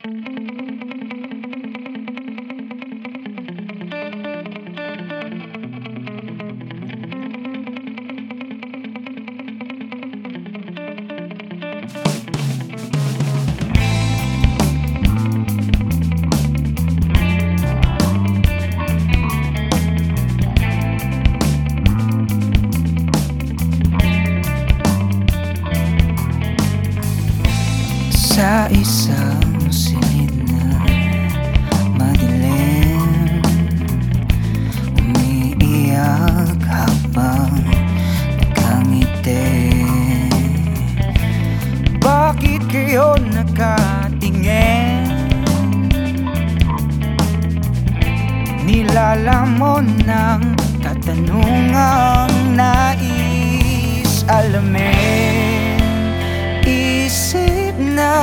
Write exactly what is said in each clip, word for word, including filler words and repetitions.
Sa isang silid na madilim, umiiyak habang nakangiti. Bakit kayo nakatingin? Nilalamon ng katanungang nais alamin. Isip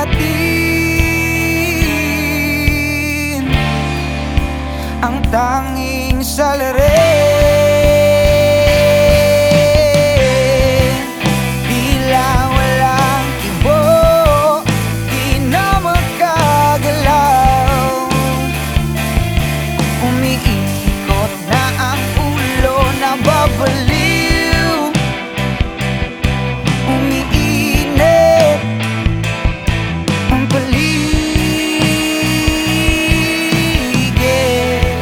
natin ang tanging salarin. Tila walang ibo, di na makagalaw. Umiikot na ang ulo, nababaliw. Umiinit ang paligid.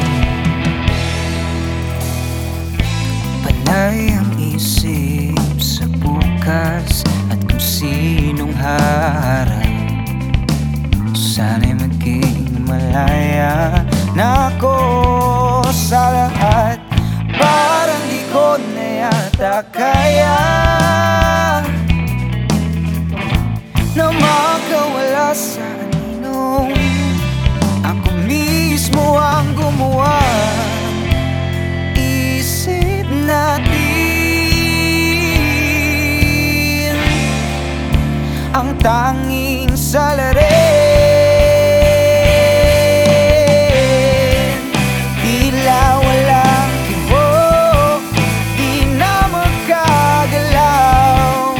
Panay ang isip sa bukas at kung sinong haharap. Sana'y maging malaya na ako sa lahat. Parang di ko na yata kaya na makawala sa aninong. Ako mismo ang gumawa. Isip natin ang tanging salarin. Tila walang kibo, di na makagalaw.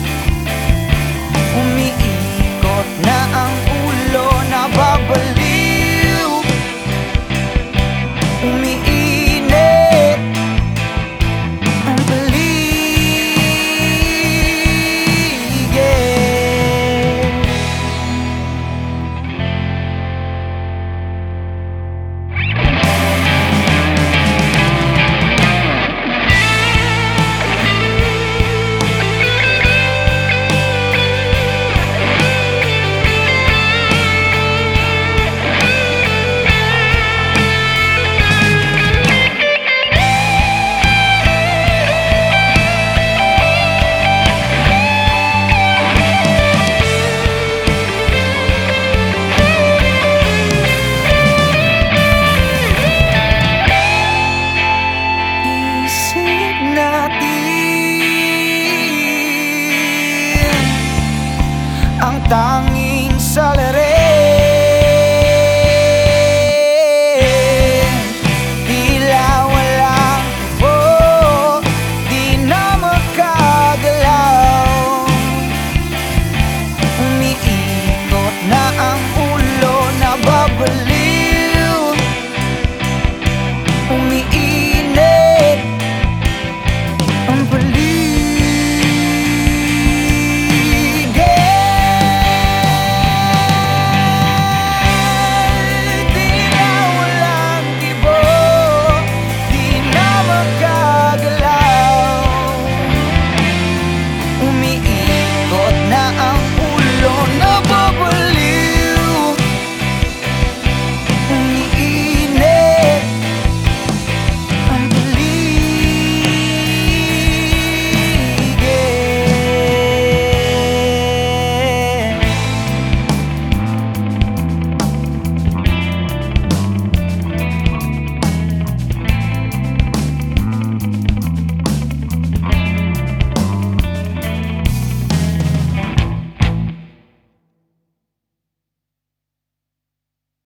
Umiikot na ang ulo, nababaliw. Umiinit ang paligid. Isip natin ang tanging